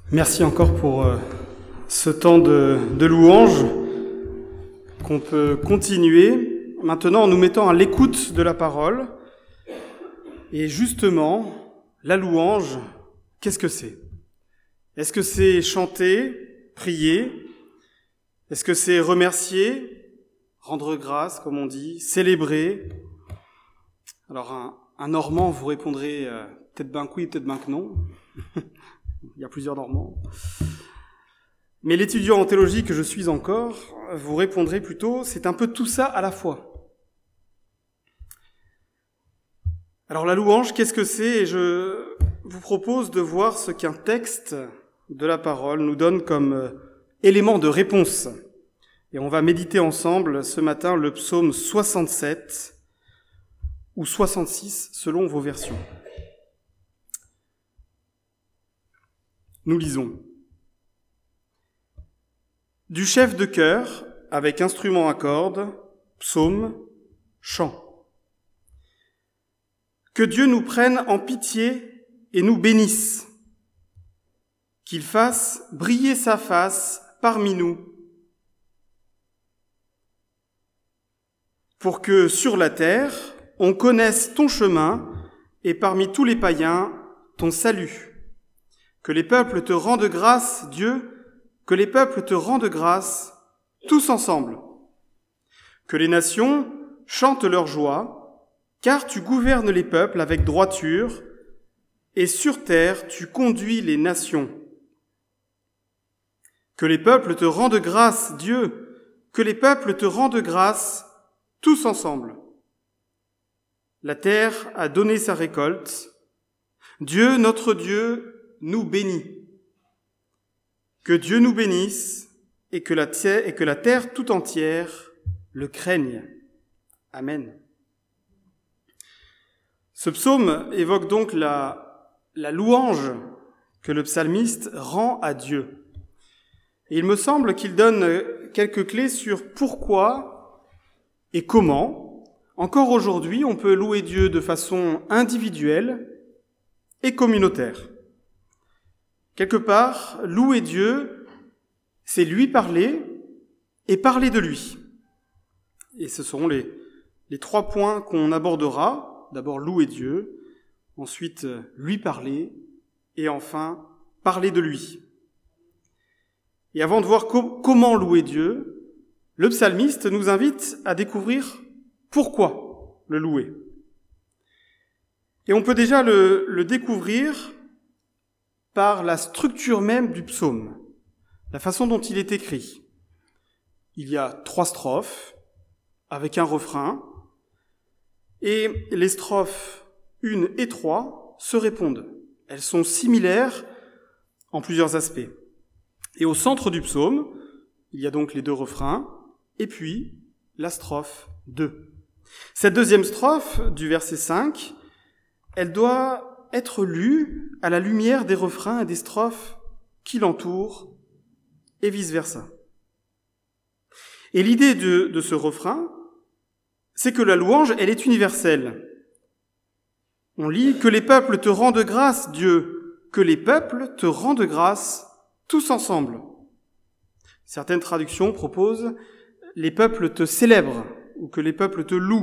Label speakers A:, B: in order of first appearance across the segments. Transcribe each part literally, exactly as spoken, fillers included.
A: Merci encore pour euh, ce temps de, de louange qu'on peut continuer maintenant en nous mettant à l'écoute de la parole. Et justement, la louange, qu'est-ce que c'est ? Est-ce que c'est chanter, prier ? Est-ce que c'est remercier, rendre grâce, comme on dit, célébrer ? Alors, un, un Normand, vous répondrez euh, peut-être ben que oui, peut-être ben que non. Il y a plusieurs Normands. Mais l'étudiant en théologie que je suis encore, vous répondrez plutôt, c'est un peu tout ça à la fois. Alors la louange, qu'est-ce que c'est ? Et je vous propose de voir ce qu'un texte de la parole nous donne comme élément de réponse. Et on va méditer ensemble ce matin le psaume soixante-sept ou soixante-six selon vos versions. Nous lisons. Du chef de chœur, avec instrument à cordes, psaume, chant. Que Dieu nous prenne en pitié et nous bénisse. Qu'il fasse briller sa face parmi nous. Pour que sur la terre, on connaisse ton chemin et parmi tous les païens, ton salut. Que les peuples te rendent grâce, Dieu, que les peuples te rendent grâce, tous ensemble. Que les nations chantent leur joie, car tu gouvernes les peuples avec droiture, et sur terre tu conduis les nations. Que les peuples te rendent grâce, Dieu, que les peuples te rendent grâce, tous ensemble. La terre a donné sa récolte. Dieu, notre Dieu, nous bénit. Que Dieu nous bénisse et que la terre, et que la terre tout entière le craigne. Amen. Ce psaume évoque donc la, la louange que le psalmiste rend à Dieu. Et il me semble qu'il donne quelques clés sur pourquoi et comment, encore aujourd'hui, on peut louer Dieu de façon individuelle et communautaire. Quelque part, louer Dieu, c'est lui parler et parler de lui. Et ce seront les, les trois points qu'on abordera. D'abord, louer Dieu, ensuite, lui parler, et enfin, parler de lui. Et avant de voir co- comment louer Dieu, le psalmiste nous invite à découvrir pourquoi le louer. Et on peut déjà le, le découvrir par la structure même du psaume, la façon dont il est écrit. Il y a trois strophes, avec un refrain, et les strophes un et trois se répondent. Elles sont similaires en plusieurs aspects. Et au centre du psaume, il y a donc les deux refrains, et puis la strophe deux. Cette deuxième strophe du verset cinq, elle doit être lue à la lumière des refrains et des strophes qui l'entourent, et vice-versa. Et l'idée de, de ce refrain, c'est que la louange, elle est universelle. On lit « Que les peuples te rendent grâce, Dieu, que les peuples te rendent grâce, tous ensemble. » Certaines traductions proposent « Les peuples te célèbrent » ou « Que les peuples te louent ».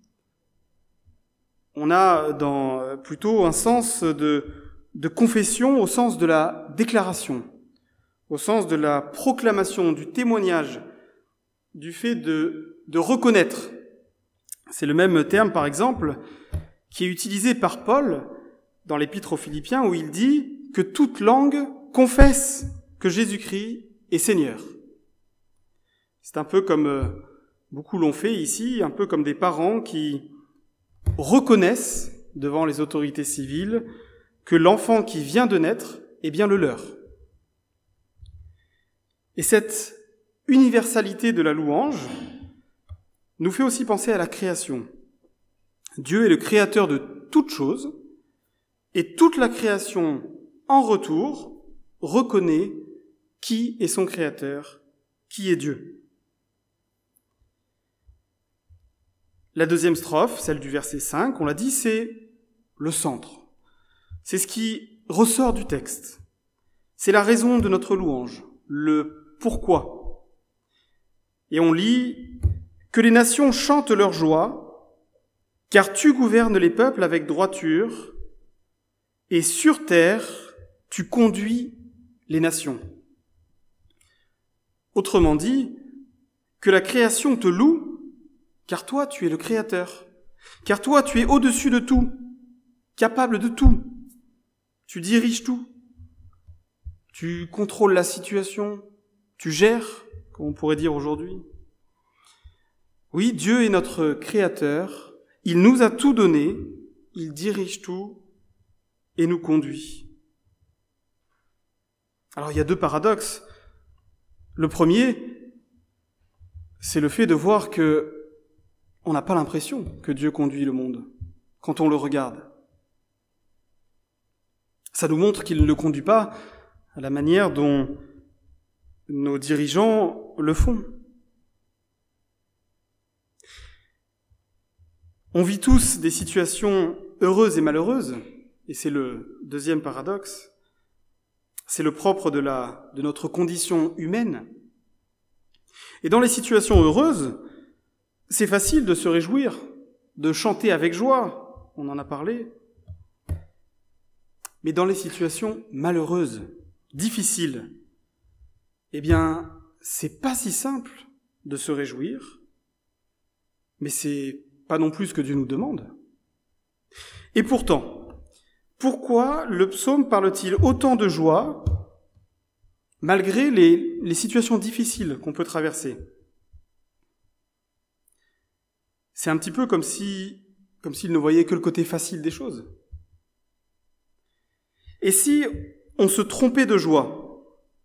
A: On a dans plutôt un sens de, de confession au sens de la déclaration, au sens de la proclamation, du témoignage, du fait de, de reconnaître. C'est le même terme, par exemple, qui est utilisé par Paul dans l'Épître aux Philippiens, où il dit que toute langue confesse que Jésus-Christ est Seigneur. C'est un peu comme, beaucoup l'ont fait ici, un peu comme des parents qui reconnaissent devant les autorités civiles que l'enfant qui vient de naître est bien le leur. Et cette universalité de la louange nous fait aussi penser à la création. Dieu est le créateur de toutes choses, et toute la création, en retour, reconnaît qui est son créateur, qui est Dieu. La deuxième strophe, celle du verset cinq, on l'a dit, c'est le centre. C'est ce qui ressort du texte. C'est la raison de notre louange, le pourquoi. Et on lit « Que les nations chantent leur joie, car tu gouvernes les peuples avec droiture, et sur terre, tu conduis les nations. » Autrement dit, que la création te loue, car toi tu es le Créateur, car toi tu es au-dessus de tout, capable de tout. Tu diriges tout, tu contrôles la situation, tu gères, comme on pourrait dire aujourd'hui. Oui, Dieu est notre Créateur, il nous a tout donné, il dirige tout et nous conduit. Alors il y a deux paradoxes. Le premier, c'est le fait de voir que on n'a pas l'impression que Dieu conduit le monde quand on le regarde. Ça nous montre qu'il ne le conduit pas à la manière dont nos dirigeants le font. On vit tous des situations heureuses et malheureuses, et c'est le deuxième paradoxe. C'est le propre de la, de notre condition humaine. Et dans les situations heureuses, c'est facile de se réjouir, de chanter avec joie, on en a parlé. Mais dans les situations malheureuses, difficiles, eh bien, c'est pas si simple de se réjouir, mais c'est pas non plus ce que Dieu nous demande. Et pourtant, pourquoi le psaume parle-t-il autant de joie, malgré les, les situations difficiles qu'on peut traverser? C'est un petit peu comme si, comme s'il ne voyait que le côté facile des choses. Et si on se trompait de joie?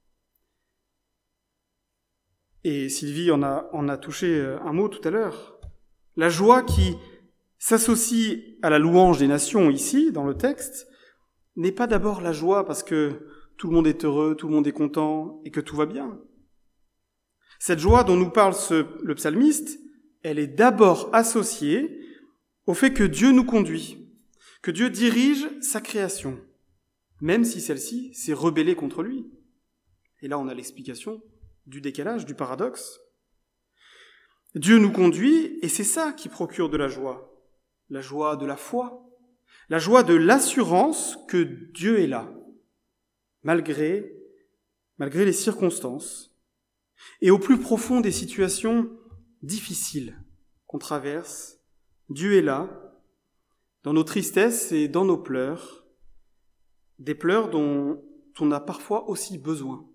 A: Et Sylvie en a, en a touché un mot tout à l'heure. La joie qui s'associe à la louange des nations ici, dans le texte, n'est pas d'abord la joie parce que tout le monde est heureux, tout le monde est content et que tout va bien. Cette joie dont nous parle ce, le psalmiste, elle est d'abord associée au fait que Dieu nous conduit, que Dieu dirige sa création, même si celle-ci s'est rebellée contre lui. Et là, on a l'explication du décalage, du paradoxe. Dieu nous conduit, et c'est ça qui procure de la joie. La joie de la foi, la joie de l'assurance que Dieu est là, malgré, malgré les circonstances, et au plus profond des situations difficiles qu'on traverse, Dieu est là, dans nos tristesses et dans nos pleurs, des pleurs dont on a parfois aussi besoin.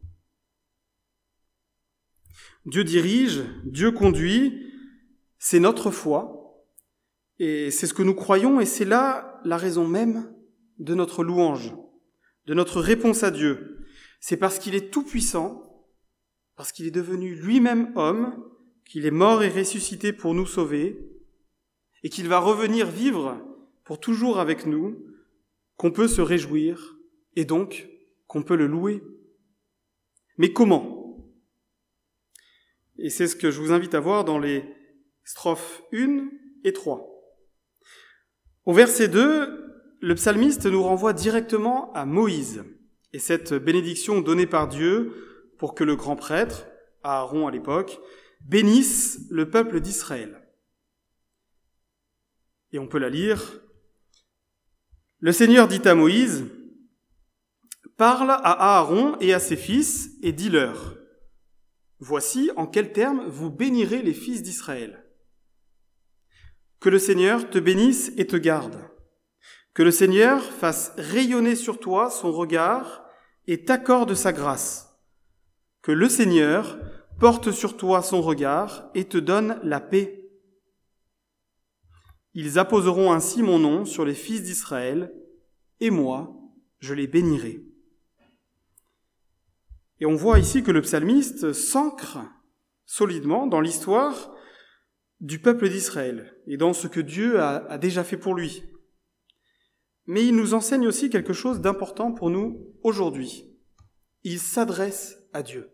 A: Dieu dirige, Dieu conduit, c'est notre foi, et c'est ce que nous croyons, et c'est là la raison même de notre louange, de notre réponse à Dieu. C'est parce qu'il est tout-puissant, parce qu'il est devenu lui-même homme, qu'il est mort et ressuscité pour nous sauver, et qu'il va revenir vivre pour toujours avec nous, qu'on peut se réjouir, et donc qu'on peut le louer. Mais comment ? Et c'est ce que je vous invite à voir dans les strophes un et trois. Au verset deux, le psalmiste nous renvoie directement à Moïse et cette bénédiction donnée par Dieu pour que le grand prêtre, Aaron à l'époque, bénisse le peuple d'Israël. Et on peut la lire. Le Seigneur dit à Moïse, « Parle à Aaron et à ses fils et dis-leur, voici en quels termes vous bénirez les fils d'Israël. Que le Seigneur te bénisse et te garde. Que le Seigneur fasse rayonner sur toi son regard et t'accorde sa grâce. Que le Seigneur porte sur toi son regard et te donne la paix. Ils apposeront ainsi mon nom sur les fils d'Israël, et moi, je les bénirai. » Et on voit ici que le psalmiste s'ancre solidement dans l'histoire du peuple d'Israël et dans ce que Dieu a, a déjà fait pour lui. Mais il nous enseigne aussi quelque chose d'important pour nous aujourd'hui. Il s'adresse à Dieu.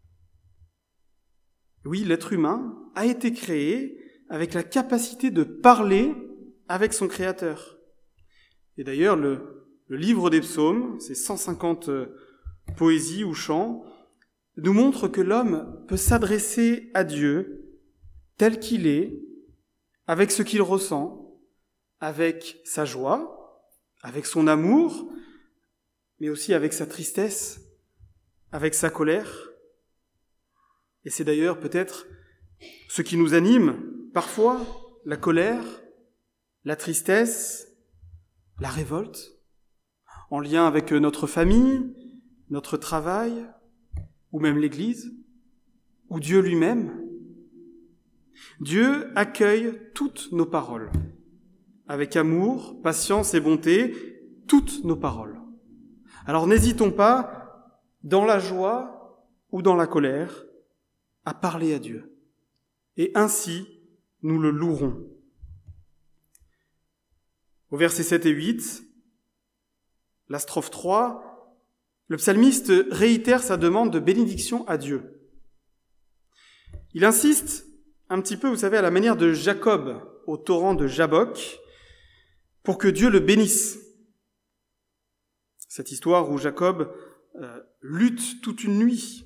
A: Oui, l'être humain a été créé avec la capacité de parler avec son Créateur. Et d'ailleurs, le, le livre des psaumes, c'est cent cinquante poésie ou chant, nous montrent que l'homme peut s'adresser à Dieu tel qu'il est, avec ce qu'il ressent, avec sa joie, avec son amour, mais aussi avec sa tristesse, avec sa colère. Et c'est d'ailleurs peut-être ce qui nous anime parfois, la colère, la tristesse, la révolte, en lien avec notre famille, notre travail, ou même l'Église, ou Dieu lui-même. Dieu accueille toutes nos paroles, avec amour, patience et bonté, toutes nos paroles. Alors n'hésitons pas, dans la joie ou dans la colère, à parler à Dieu. Et ainsi, nous le louerons. Au versets sept et huit, la strophe trois, le psalmiste réitère sa demande de bénédiction à Dieu. Il insiste un petit peu, vous savez, à la manière de Jacob au torrent de Jabbok, pour que Dieu le bénisse. Cette histoire où Jacob euh, lutte toute une nuit.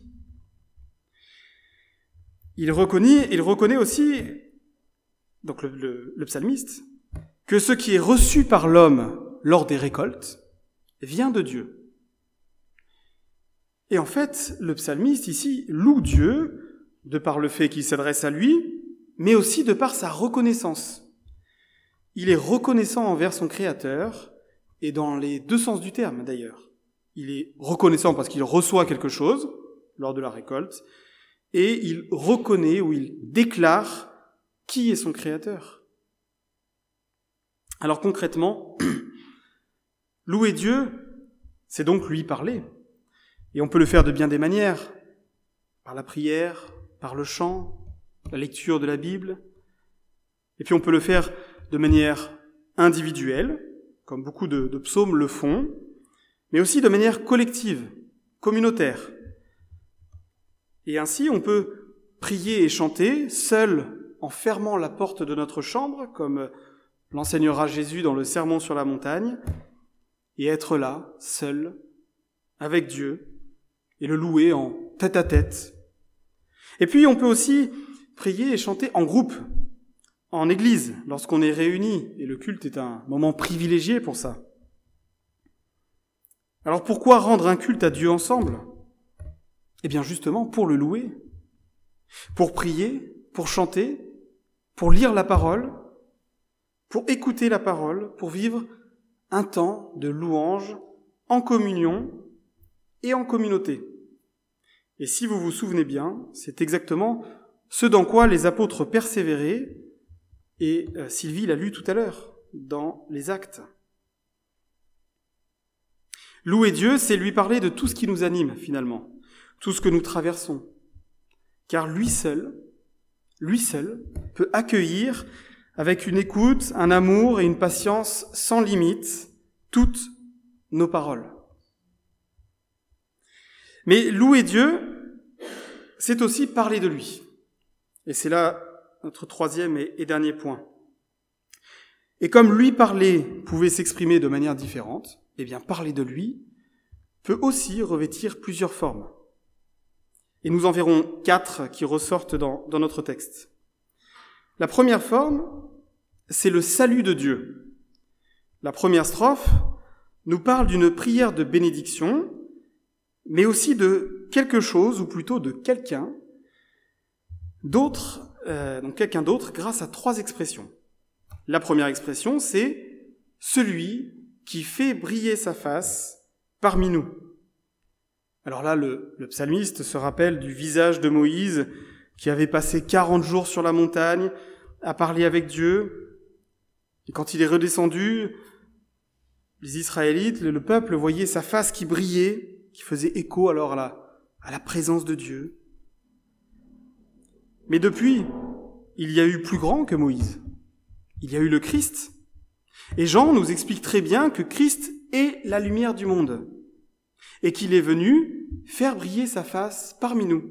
A: Il reconnaît, il reconnaît aussi, donc le, le, le psalmiste, que ce qui est reçu par l'homme lors des récoltes vient de Dieu. Et en fait, le psalmiste ici loue Dieu de par le fait qu'il s'adresse à lui, mais aussi de par sa reconnaissance. Il est reconnaissant envers son Créateur, et dans les deux sens du terme d'ailleurs. Il est reconnaissant parce qu'il reçoit quelque chose lors de la récolte, et il reconnaît ou il déclare qui est son Créateur. Alors concrètement, louer Dieu, c'est donc lui parler. Et on peut le faire de bien des manières, par la prière, par le chant, la lecture de la Bible. Et puis on peut le faire de manière individuelle, comme beaucoup de, de psaumes le font, mais aussi de manière collective, communautaire. Et ainsi, on peut prier et chanter, seul, en fermant la porte de notre chambre, comme l'enseignera Jésus dans le Sermon sur la montagne, et être là, seul, avec Dieu, et le louer en tête-à-tête. Et puis, on peut aussi prier et chanter en groupe, en église, lorsqu'on est réunis, et le culte est un moment privilégié pour ça. Alors pourquoi rendre un culte à Dieu ensemble ? Eh bien justement pour le louer, pour prier, pour chanter, pour lire la parole, pour écouter la parole, pour vivre un temps de louange en communion et en communauté. Et si vous vous souvenez bien, c'est exactement ce dans quoi les apôtres persévéraient, et Sylvie l'a lu tout à l'heure, dans les Actes. Louer Dieu, c'est lui parler de tout ce qui nous anime, finalement, tout ce que nous traversons. Car lui seul, lui seul, peut accueillir avec une écoute, un amour et une patience sans limite toutes nos paroles. Mais louer Dieu, c'est aussi parler de lui. Et c'est là notre troisième et dernier point. Et comme lui parler pouvait s'exprimer de manière différente, eh bien parler de lui peut aussi revêtir plusieurs formes. Et nous en verrons quatre qui ressortent dans, dans notre texte. La première forme, c'est le salut de Dieu. La première strophe nous parle d'une prière de bénédiction, mais aussi de quelque chose, ou plutôt de quelqu'un d'autre, euh, donc quelqu'un d'autre, grâce à trois expressions. La première expression, c'est « celui qui fait briller sa face parmi nous ». Alors là, le, le psalmiste se rappelle du visage de Moïse qui avait passé quarante jours sur la montagne à parler avec Dieu. Et quand il est redescendu, les Israélites, le peuple, voyait sa face qui brillait, qui faisait écho alors à la, à la présence de Dieu. Mais depuis, il y a eu plus grand que Moïse. Il y a eu le Christ. Et Jean nous explique très bien que Christ est la lumière du monde et qu'il est venu faire briller sa face parmi nous.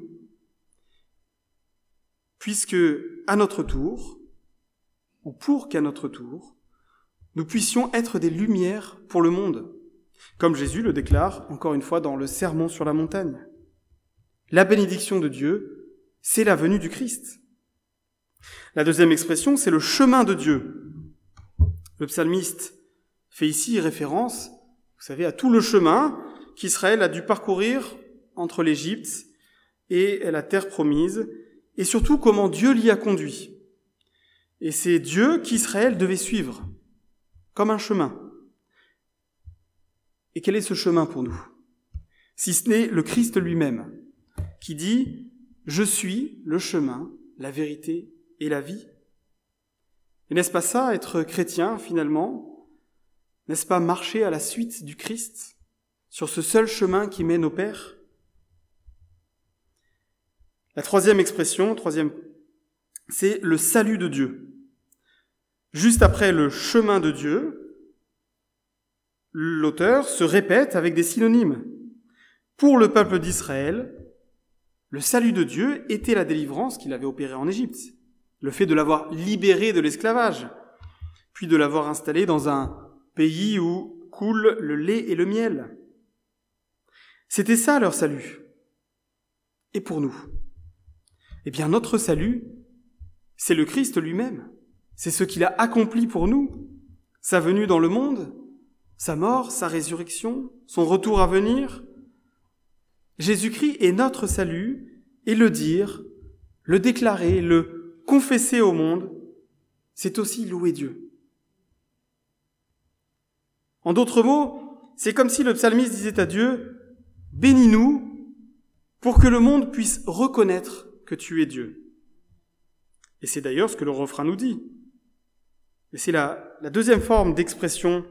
A: Puisque, à notre tour, ou pour qu'à notre tour, nous puissions être des lumières pour le monde, comme Jésus le déclare encore une fois dans le Sermon sur la montagne. La bénédiction de Dieu, c'est la venue du Christ. La deuxième expression, c'est le chemin de Dieu. Le psalmiste fait ici référence, vous savez, à tout le chemin qu'Israël a dû parcourir entre l'Égypte et la terre promise, et surtout comment Dieu l'y a conduit. Et c'est Dieu qu'Israël devait suivre, comme un chemin. Et quel est ce chemin pour nous ? Si ce n'est le Christ lui-même, qui dit « Je suis le chemin, la vérité et la vie ». Et n'est-ce pas ça, être chrétien, finalement ? N'est-ce pas marcher à la suite du Christ, sur ce seul chemin qui mène au Père ? La troisième expression, troisième, c'est le salut de Dieu. Juste après le chemin de Dieu, l'auteur se répète avec des synonymes. Pour le peuple d'Israël, le salut de Dieu était la délivrance qu'il avait opérée en Égypte, le fait de l'avoir libéré de l'esclavage, puis de l'avoir installé dans un pays où coule le lait et le miel. C'était ça leur salut. Et pour nous ? Eh bien, notre salut, c'est le Christ lui-même. C'est ce qu'il a accompli pour nous, sa venue dans le monde, sa mort, sa résurrection, son retour à venir. Jésus-Christ est notre salut, et le dire, le déclarer, le confesser au monde, c'est aussi louer Dieu. En d'autres mots, c'est comme si le psalmiste disait à Dieu, « Bénis-nous pour que le monde puisse reconnaître que tu es Dieu. » Et c'est d'ailleurs ce que le refrain nous dit. Et c'est la, la deuxième forme d'expression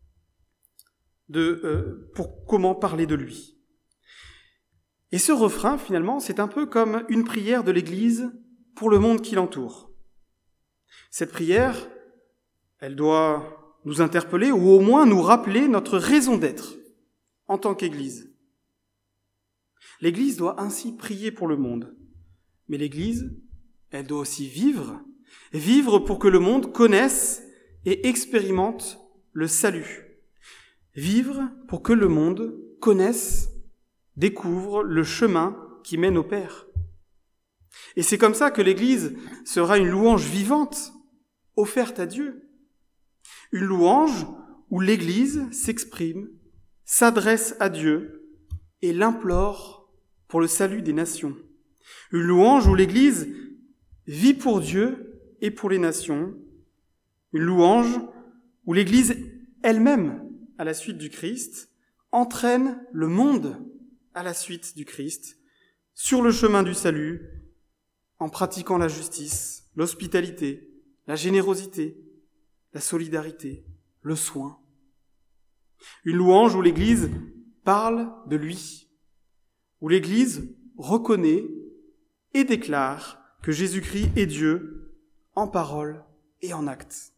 A: de euh, pour comment parler de lui. Et ce refrain, finalement, c'est un peu comme une prière de l'Église pour le monde qui l'entoure. Cette prière, elle doit nous interpeller ou au moins nous rappeler notre raison d'être en tant qu'Église. L'Église doit ainsi prier pour le monde. Mais l'Église, elle doit aussi vivre, vivre pour que le monde connaisse et expérimente le salut. Vivre pour que le monde connaisse, découvre le chemin qui mène au Père. Et c'est comme ça que l'Église sera une louange vivante, offerte à Dieu. Une louange où l'Église s'exprime, s'adresse à Dieu et l'implore pour le salut des nations. Une louange où l'Église vit pour Dieu et pour les nations. Une louange où l'Église elle-même, à la suite du Christ, entraîne le monde à la suite du Christ, sur le chemin du salut, en pratiquant la justice, l'hospitalité, la générosité, la solidarité, le soin. Une louange où l'Église parle de lui, où l'Église reconnaît et déclare que Jésus-Christ est Dieu en parole et en acte.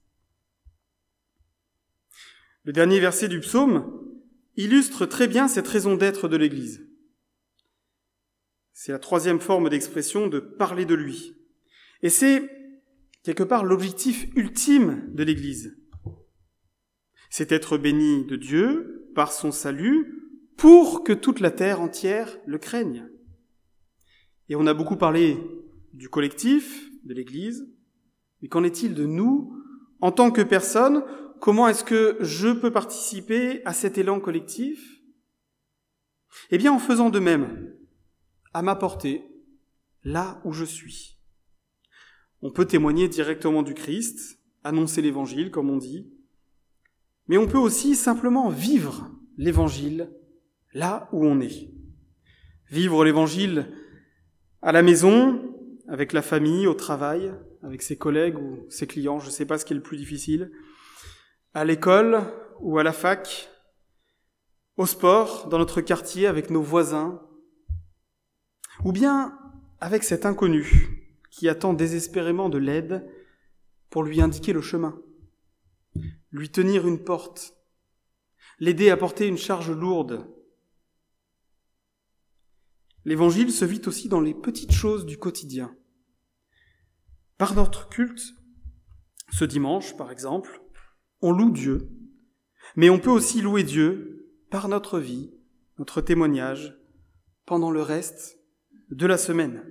A: Le dernier verset du psaume illustre très bien cette raison d'être de l'Église. C'est la troisième forme d'expression de parler de lui. Et c'est quelque part l'objectif ultime de l'Église. C'est être béni de Dieu par son salut pour que toute la terre entière le craigne. Et on a beaucoup parlé du collectif, de l'Église, mais qu'en est-il de nous, en tant que personne? Comment est-ce que je peux participer à cet élan collectif? Eh bien, en faisant de même, à ma portée, là où je suis. On peut témoigner directement du Christ, annoncer l'Évangile, comme on dit, mais on peut aussi simplement vivre l'Évangile là où on est. Vivre l'Évangile à la maison, avec la famille, au travail, avec ses collègues ou ses clients, je ne sais pas ce qui est le plus difficile, à l'école ou à la fac, au sport, dans notre quartier, avec nos voisins, ou bien avec cet inconnu qui attend désespérément de l'aide pour lui indiquer le chemin, lui tenir une porte, l'aider à porter une charge lourde. L'Évangile se vit aussi dans les petites choses du quotidien. Par notre culte, ce dimanche par exemple, on loue Dieu, mais on peut aussi louer Dieu par notre vie, notre témoignage, pendant le reste de la semaine.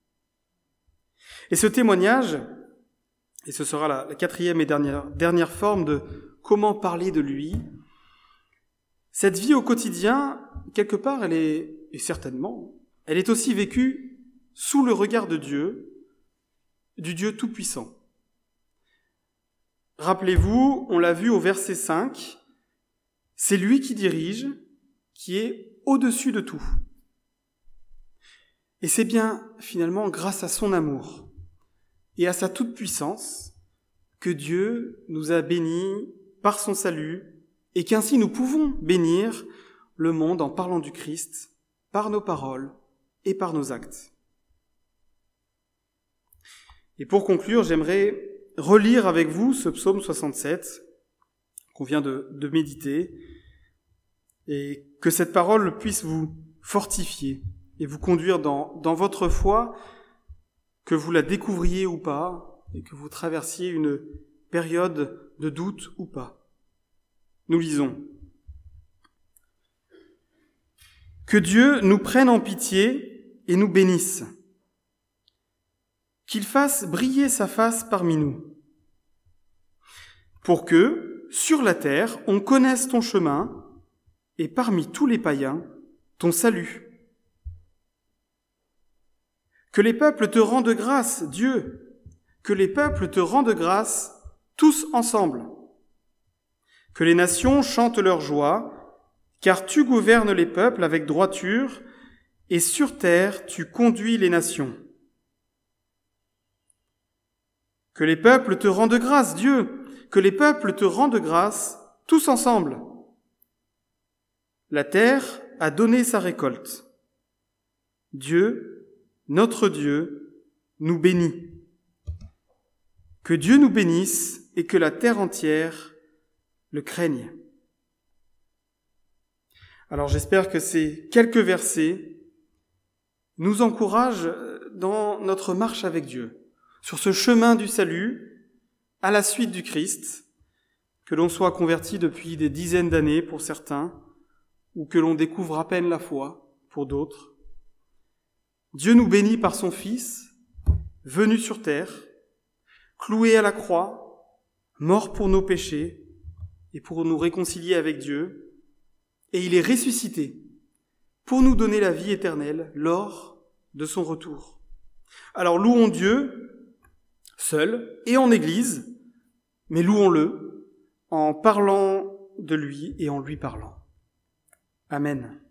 A: Et ce témoignage, et ce sera la, la quatrième et dernière, dernière forme de comment parler de lui, cette vie au quotidien, quelque part, elle est, et certainement, elle est aussi vécue sous le regard de Dieu, du Dieu Tout-Puissant. Rappelez-vous, on l'a vu au verset cinq, c'est lui qui dirige, qui est au-dessus de tout. Et c'est bien, finalement, grâce à son amour et à sa toute-puissance que Dieu nous a bénis par son salut et qu'ainsi nous pouvons bénir le monde en parlant du Christ par nos paroles et par nos actes. Et pour conclure, j'aimerais relire avec vous ce psaume soixante-sept qu'on vient de, de méditer et que cette parole puisse vous fortifier et vous conduire dans, dans votre foi, que vous la découvriez ou pas, et que vous traversiez une période de doute ou pas. Nous lisons. Que Dieu nous prenne en pitié et nous bénisse. Qu'il fasse briller sa face parmi nous. Pour que, sur la terre, on connaisse ton chemin, et parmi tous les païens, ton salut. Que les peuples te rendent grâce, Dieu, que les peuples te rendent grâce, tous ensemble. Que les nations chantent leur joie, car tu gouvernes les peuples avec droiture, et sur terre tu conduis les nations. Que les peuples te rendent grâce, Dieu, que les peuples te rendent grâce, tous ensemble. La terre a donné sa récolte. Dieu, notre Dieu, nous bénit. Que Dieu nous bénisse et que la terre entière le craigne. Alors j'espère que ces quelques versets nous encouragent dans notre marche avec Dieu, sur ce chemin du salut, à la suite du Christ, que l'on soit converti depuis des dizaines d'années pour certains, ou que l'on découvre à peine la foi pour d'autres. Dieu nous bénit par son Fils, venu sur terre, cloué à la croix, mort pour nos péchés et pour nous réconcilier avec Dieu, et il est ressuscité pour nous donner la vie éternelle lors de son retour. Alors louons Dieu, seul et en Église, mais louons-le en parlant de lui et en lui parlant. Amen.